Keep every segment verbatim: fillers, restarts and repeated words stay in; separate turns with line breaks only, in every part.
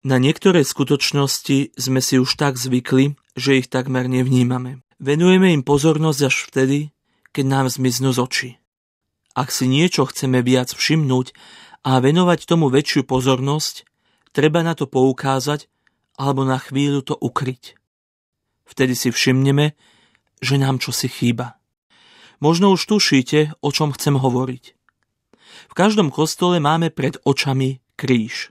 Na niektoré skutočnosti sme si už tak zvykli, že ich takmer nevnímame. Venujeme im pozornosť až vtedy, keď nám zmiznú z očí. Ak si niečo chceme viac všimnúť a venovať tomu väčšiu pozornosť, treba na to poukázať alebo na chvíľu to ukryť. Vtedy si všimneme, že nám čosi chýba. Možno už tušíte, o čom chcem hovoriť. V každom kostole máme pred očami kríž.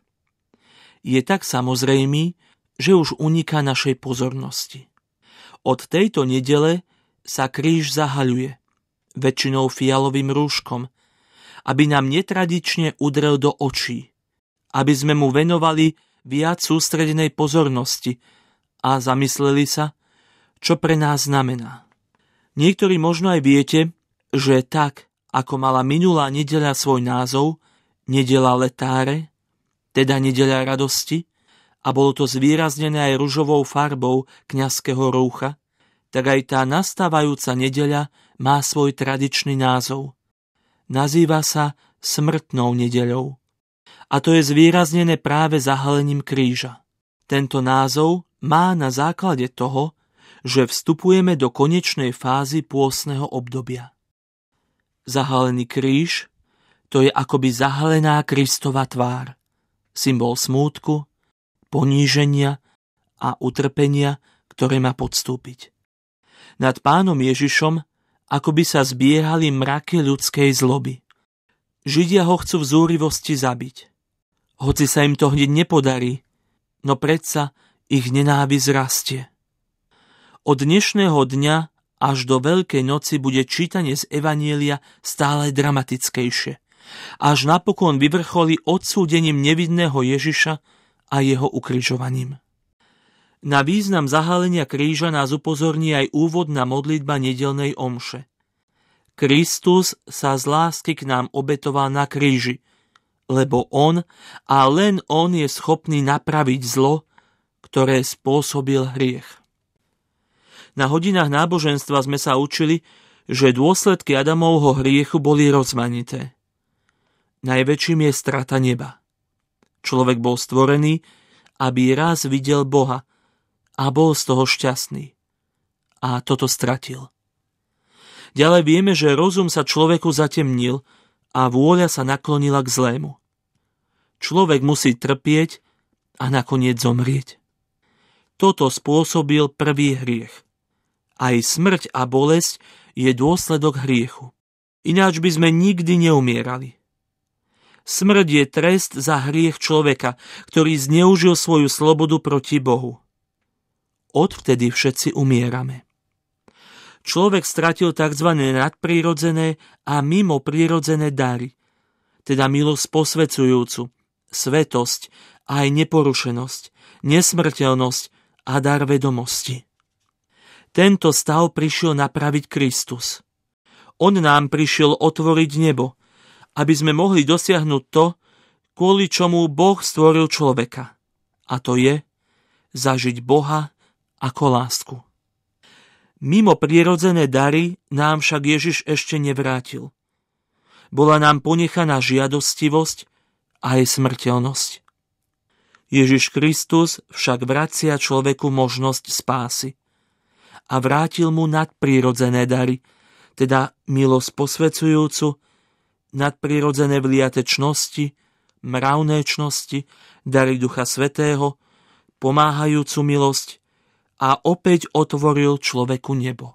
Je tak samozrejmý, že už uniká našej pozornosti. Od tejto nedele sa kríž zahaľuje, väčšinou fialovým rúškom, aby nám netradične udrel do očí, aby sme mu venovali viac sústredenej pozornosti a zamysleli sa, čo pre nás znamená. Niektorí možno aj viete, že tak, ako mala minulá nedeľa svoj názov, nedeľa letáre, teda nedeľa radosti, a bolo to zvýraznené aj ružovou farbou kňazského rúcha, tak aj tá nastávajúca nedeľa má svoj tradičný názov. Nazýva sa smrtnou nedeľou. A to je zvýraznené práve zahalením kríža. Tento názov má na základe toho, že vstupujeme do konečnej fázy pôstneho obdobia. Zahalený kríž, to je akoby zahalená Kristova tvár, symbol smútku, poníženia a utrpenia, ktoré má podstúpiť. Nad Pánom Ježišom akoby sa zbiehali mraky ľudskej zloby. Židia ho chcú v zúrivosti zabiť. Hoci sa im to hneď nepodarí, no predsa ich nenávisť rastie. Od dnešného dňa až do Veľkej noci bude čítanie z Evanielia stále dramatickejšie, až napokon vyvrcholí odsúdením nevinného Ježiša a jeho ukrižovaním. Na význam zahalenia kríža nás upozorní aj úvodná modlitba nedeľnej omše. Kristus sa z lásky k nám obetoval na kríži, lebo on a len on je schopný napraviť zlo, ktoré spôsobil hriech. Na hodinách náboženstva sme sa učili, že dôsledky Adamovho hriechu boli rozmanité. Najväčším je strata neba. Človek bol stvorený, aby raz videl Boha a bol z toho šťastný. A toto stratil. Ďalej vieme, že rozum sa človeku zatemnil a vôľa sa naklonila k zlému. Človek musí trpieť a nakoniec zomrieť. Toto spôsobil prvý hriech. Aj smrť a bolesť je dôsledok hriechu. Ináč by sme nikdy neumierali. Smrť je trest za hriech človeka, ktorý zneužil svoju slobodu proti Bohu. Odvtedy všetci umierame. Človek stratil tzv. Nadprirodzené a mimo prirodzené dary, teda milosť posvedzujúcu, svetosť a aj neporušenosť, nesmrteľnosť a dar vedomosti. Tento stav prišiel napraviť Kristus. On nám prišiel otvoriť nebo, aby sme mohli dosiahnuť to, kvôli čomu Boh stvoril človeka. A to je zažiť Boha ako lásku. Mimo prirodzené dary nám však Ježiš ešte nevrátil. Bola nám ponechaná žiadostivosť a aj smrteľnosť. Ježiš Kristus však vracia človeku možnosť spásy a vrátil mu nadprirodzené dary, teda milosť posvedzujúcu, nadprirodzené vliate čnosti, mravné čnosti, dary Ducha Svätého, pomáhajúcu milosť a opäť otvoril človeku nebo.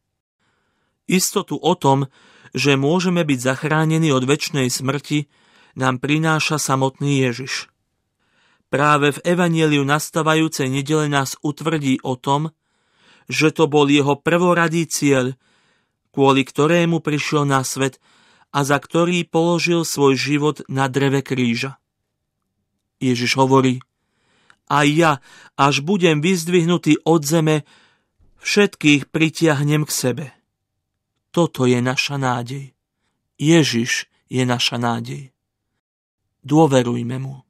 Istotu o tom, že môžeme byť zachránení od večnej smrti, nám prináša samotný Ježiš. Práve v Evanieliu nastávajúcej nedele nás utvrdí o tom, že to bol jeho prvoradý cieľ, kvôli ktorému prišiel na svet a za ktorý položil svoj život na dreve kríža. Ježiš hovorí: a ja, až budem vyzdvihnutý od zeme, všetkých pritiahnem k sebe. Toto je naša nádej. Ježiš je naša nádej. Dôverujme mu.